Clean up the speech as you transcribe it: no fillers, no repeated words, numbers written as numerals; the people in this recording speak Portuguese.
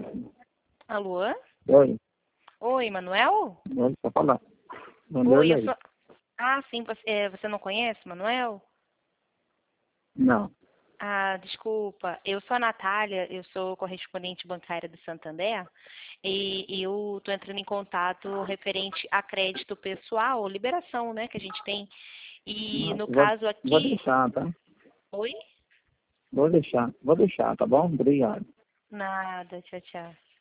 Alô? Oi. Oi, Manuel? Oi, só falar. Oi, eu sou... Ah, sim, você não conhece, Manuel? Não. Ah, desculpa. Eu sou a Natália, eu sou correspondente bancária do Santander e eu estou entrando em contato referente a crédito pessoal, liberação, né, que a gente tem. E Não, no vou, caso vou aqui... deixar, tá? Oi? Vou deixar, tá bom? Obrigado. Nada, tchau, tchau.